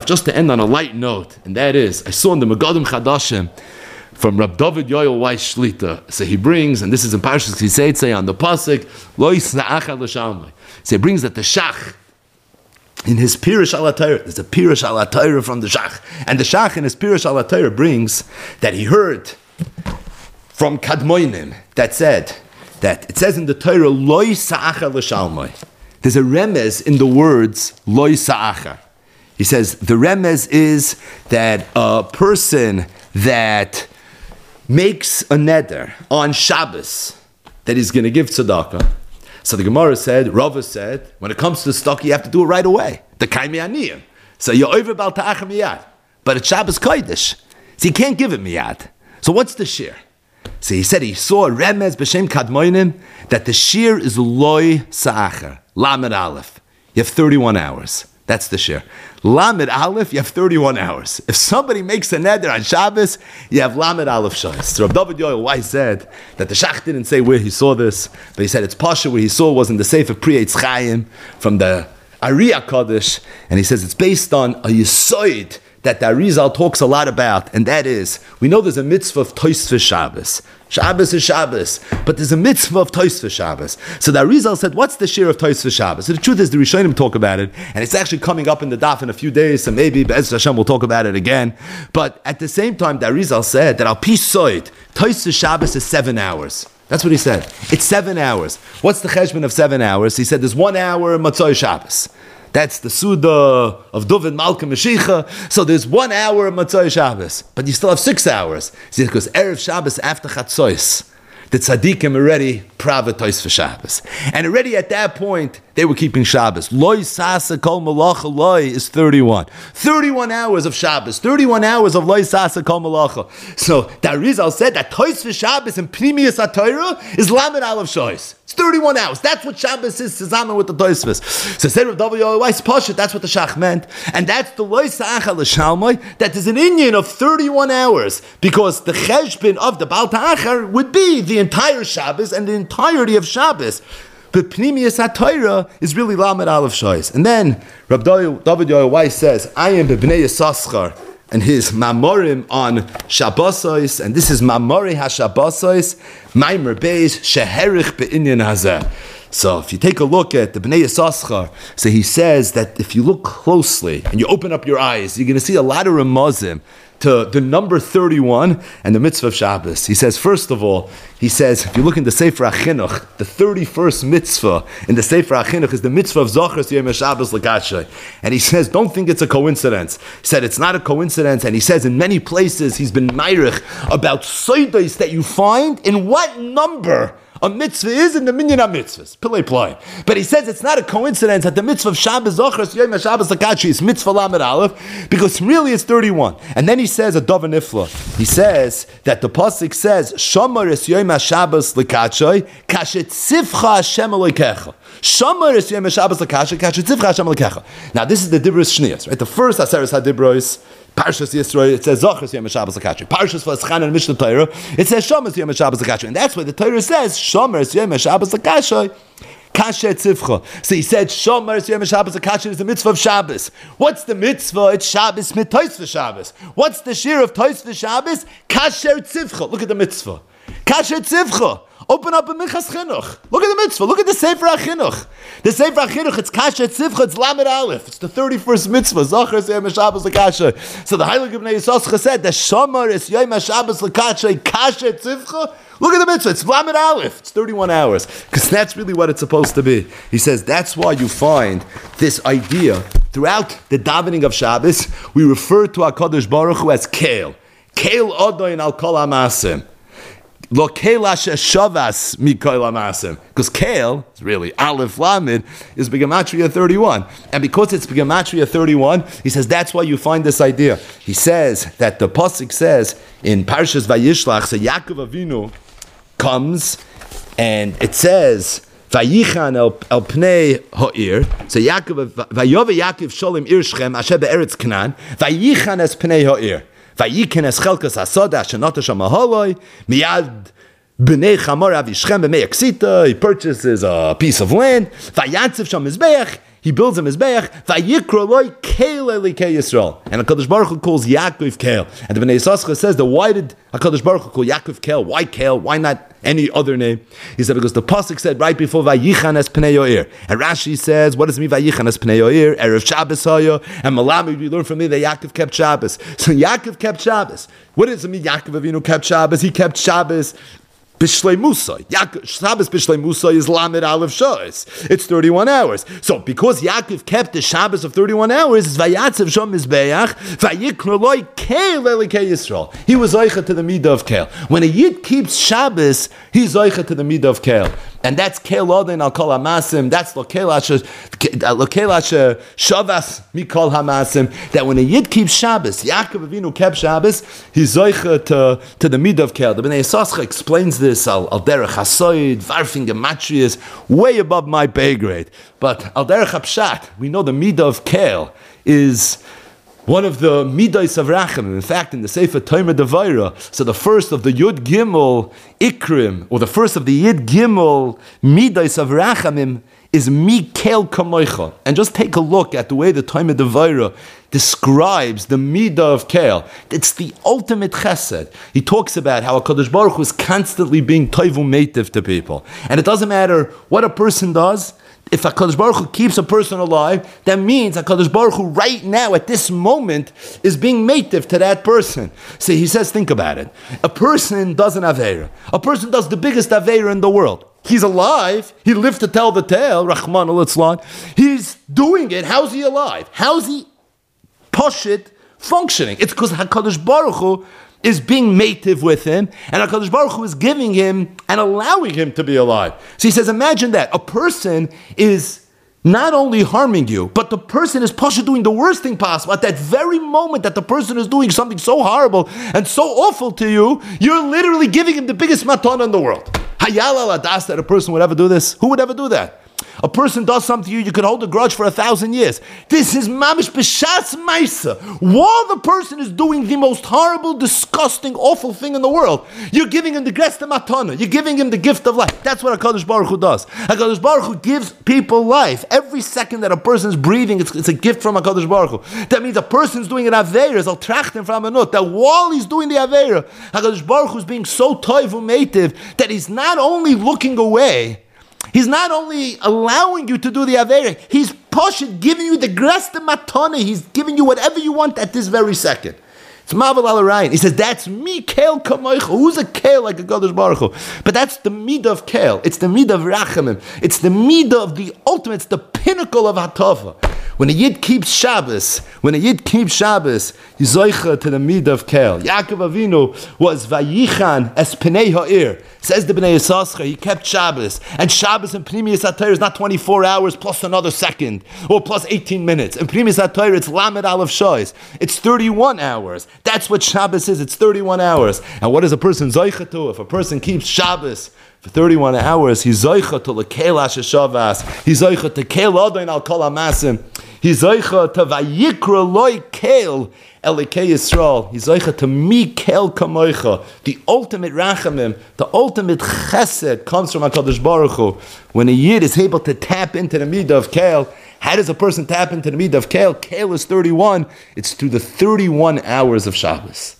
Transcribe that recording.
just to end on a light note, and that is, I saw in the Megadim Chadashim from Rab David Yoel Weiss Shlita. So he brings, and this is in Parshas Kiseitze on the pasuk, Lo Yisna'acha L'Shalmai. So he brings that the Shach, in his Pirush Al HaTorah, there's a Pirush Al HaTorah from the Shach, and the Shach in his Pirush Al HaTorah brings that he heard from Kadmoinim that said, that it says in the Torah, Lo Yisa'acha L'Shalmai. There's a remez in the words, Lo Yisa'acha. He says, the remez is that a person that makes a neder on Shabbos that he's going to give tzedakah. So the Gemara said, Rava said, when it comes to tzedakah, you have to do it right away. The kaimi aniyim. So you're over bal ta'acha miyad. But it's Shabbos kodesh. So you can't give it miyad. So what's the shir? So he said he saw a remez b'shem kadmoinim that the shir is loy sa'acher, lamed aleph. You have 31 hours. That's the shir. Lamed aleph, you have 31 hours. If somebody makes a neder on Shabbos, you have lamed aleph shayos. So Rav David Yoel Weiss said that the Shach didn't say where he saw this, but he said it's pasha where he saw was in the Sefer Pri Eitz Chaim from the Ariya Kodesh, and he says it's based on a yisoid that the Arizal talks a lot about, and that is, we know there's a mitzvah of Tosfos Shabbos. Shabbos is Shabbos, but there's a mitzvah of Tosfos Shabbos. So the Arizal said, what's the share of Tosfos Shabbos? So the truth is, the Rishonim talk about it, and it's actually coming up in the daf in a few days, so maybe Be'ez Hashem will talk about it again. But at the same time, the Arizal said that al pi soid, Tosfos Shabbos is 7 hours. That's what he said. It's 7 hours. What's the cheshbon of 7 hours? He said there's 1 hour Matzoi Shabbos. That's the Suda of David Malka Mashiach. So there's 1 hour of Matzoi Shabbos, but you still have 6 hours. See, because Erev Shabbos after Chatzois, the tzaddikim already pravatois for Shabbos. And already at that point, they were keeping Shabbos. Loi sasa kol malacha loi is 31. 31 hours of Shabbos. 31 hours of loi sasa kol malacha. So the Arizal said that tois for Shabbos and Pnimius HaTorah is lamed aleph shois. It's 31 hours. That's what Shabbos is, Tzazaman with the Tosfos. So said Rav David Yoel Weiss Pasha, that's what the Shach meant. And that's the Lo Yisa'acha L'Shalmai, that there's an Inyan of 31 hours, because the Cheshbon of the Baal Ta'achar would be the entire Shabbos and the entirety of Shabbos. But Pnimius HaTorah is really Lamed Aleph Shois. And then Rav David Yoel Weiss says, I am B'bnei Yisachar, and his Mamorim on Shabbosos, and this is Mamori HaShabbosos, Maimer Beis, Sheherich Be'inyan Hazeh. So if you take a look at the Bnei Yisachar, so he says that if you look closely and you open up your eyes, you're going to see a lot of remazim to the number 31 and the mitzvah of Shabbos. He says, first of all, he says, if you look in the Sefer HaChinuch, the 31st mitzvah in the Sefer HaChinuch is the mitzvah of Zochros Yom HaShabbos L'Kashay. And he says, don't think it's a coincidence. He said, it's not a coincidence. And he says, in many places, he's been meirich about soidos that you find in what number a mitzvah is in the minyan ha-mitzvahs. Pillei play. But he says it's not a coincidence that the mitzvah of Shabbos Zochros Yom HaShabbos L'Kashay is mitzvah lamed aleph, because really it's 31. And then he says a davar nifla. He says that the pasuk says Shomer es Yom HaShabbos L'Kashay kashet tzivcha Hashem Elokecha. Shomer es Yom HaShabbos L'Kashay kashet tzivcha Hashem Elokecha. Now this is the Dibros Shniyos, right? The first Aseres HaDibros, Parshas Yisro, it says Zochros Yom HaShabbos L'Kashay. Parshas V'aschan and Mishnah Torah, it says Shomer es Yom HaShabbos L'Kashay. And that's why the Torah says Shomer es Yom HaShabbos L'Kashay kashet tzivcha. So he said Shomer es Yom HaShabbos L'Kashay is the mitzvah of Shabbos. What's the mitzvah? It's Shabbos mit Tosfos Shabbos. What's the shir of Tosfos Shabbos? Kasher tzivcha. Look at the mitzvah. Kasher tzivcha. Open up a Minchas Chinuch. Look at the mitzvah. Look at the Sefer HaChinuch. The Sefer HaChinuch, it's Kasher Tzivcha, it's Lamed Aleph. It's the 31st mitzvah. Zochros Yom HaShabbos L'Kashay. So the Heilig Bnei Yisachar said that Shomer is Yom HaShabbos L'Kashay, Kasher Tzivcha. Look at the mitzvah. It's Lamed Aleph. It's 31 hours. Because that's really what it's supposed to be. He says that's why you find this idea throughout the davening of Shabbos. We refer to HaKadosh Baruch Hu as Kael. Kael Odoin Al Kol HaMasim. Lo Kael Shavas Mikoil HaMasim. Because Kael, is really Aleph Lamed, is Begematria 31. And because it's Begematria 31, he says that's why you find this idea. He says that the Pasuk says in Parshas Vayishlach, so Yaakov Avinu comes and it says Vayichan el pnei ha'ir. So Yaakov Vayove Yaakov Sholem Ir Shchem Asher be'eretz Canaan Vayichan es pnei ha'ir. Vayiken es chelkas hasoda shenata sham mahaloi miyad b'nei chamor avishchem b'mei aksita. He purchases a piece of land. Vayantziv sham mizbeach he builds a Mizbeach, Vayikra loy Keil Elikei Yisrael. And HaKadosh Baruch Hu calls Yaakov Keil. And the Bnei Yissaschar says that why did HaKadosh Baruch Hu call Yaakov Keil? Why Keil? Why not any other name? He said because the Pasuk said right before Vayichan es Pnei Yoir. And Rashi says, what does it mean Vayichan es Pnei Yoir? Erev Shabbos Haya. And Malamid, we learn from me that Yaakov kept Shabbos. So Yaakov kept Shabbos. What does it mean Yaakov Avinu kept Shabbos? He kept Shabbos Bishlei Musa. Shabbos Bishlei Musa is Lamed Aleph Shos. It's 31 hours. So because Yaakov kept the Shabbos of 31 hours, it's Vayatzev Shom Mizbeach, Vayikra Loi Keil Elikei Yisrael. He was Zoicha to the Midah of Keil. When a Yid keeps Shabbos, he's Zoicha to the Midah of Keil. And that's Keil Odin Al Kol HaMasim. That's Lokeil Asher Shavas Mikol HaMasim. That when a Yid keeps Shabbos, Yaakov Avinu kept Shabbos, he's Zoicha to the Midah of Keil. The Bnei Yissaschar explains this Al Derech HaSoid, Varfing Gematrius, way above my pay grade. But Al Derech HaPshat, we know the Midah of Keil is one of the Midas of Rachamim. In fact, in the Sefer Tomer Devaira, so the first of the Yud Gimel Ikrim, or the first of the Yud Gimel Midas of Rachamim, is Mikel Kamoicha. And just take a look at the way the Tomer Devaira describes the Midah of Keil. It's the ultimate chesed. He talks about how HaKadosh Baruch Hu is constantly being toivu meitiv to people. And it doesn't matter what a person does. If HaKadosh Baruch Hu keeps a person alive, that means HaKadosh Baruch Hu right now, at this moment, is being meitiv to that person. So he says, think about it. A person does an Aveira. A person does the biggest Aveira in the world. He's alive. He lived to tell the tale. Rahman al-Itzlan. He's doing it. How's he alive? How's he Poshit functioning? It's because HaKadosh Baruch Hu is being meitiv with him, and HaKadosh Baruch Hu is giving him and allowing him to be alive. So he says, imagine that. A person is not only harming you, but the person is Poshit doing the worst thing possible. At that very moment that the person is doing something so horrible and so awful to you, you're literally giving him the biggest matana in the world. Hayal al adas that a person would ever do this? Who would ever do that? A person does something to you, you could hold a grudge for 1,000 years. This is mamish b'shas ma'isa. While the person is doing the most horrible, disgusting, awful thing in the world, you're giving him the gesta matana. You're giving him the gift of life. That's what HaKadosh Baruch Hu does. HaKadosh Baruch Hu gives people life. Every second that a person is breathing, it's a gift from HaKadosh Baruch Hu. That means a person's doing an aveira, al trachten from a note, that while he's doing the aveira, HaKadosh Baruch Hu is being so toivu meitiv that he's not only looking away, he's not only allowing you to do the Aveira, he's Poshit giving you the Gresta Matana. He's giving you whatever you want at this very second. It's Mavel al Ryan. He says, that's me, Keil Kamoicha. Who's a Keil like a HaKadosh Baruch Hu? But that's the Midah of Keil. It's the Midah of Rachamim. It's the Midah of the ultimate, it's the pinnacle of Hatava. When a Yid keeps Shabbos, he's Zoicha to the Midah of Keil. Yaakov Avinu was Vayichan es Pnei Ha'ir. Says the Bnei Yissaschar, he kept Shabbos. And Shabbos in Pnimiyas HaTorah is not 24 hours plus another second, or plus 18 minutes. In Pnimiyas HaTorah, it's Lamed Aleph Shois. It's 31 hours. That's what Shabbos is. It's 31 hours. And what is a person Zoicha to? If a person keeps Shabbos for 31 hours, he's Zoicha to Lekeil Asher Shavas. He's Zoicha to Keil Odin Al Kol HaMasim. He's Zoicha to Vayikra Loi Keil Elikei Yisrael. He's Zoicha to Mikel Kamoicha. The ultimate Rachamim, the ultimate Chesed comes from HaKadosh Baruch Hu. When a Yid is able to tap into the Midah of Keil, how does a person tap into the Midah of Keil? Keil is 31. It's through the 31 hours of Shabbos.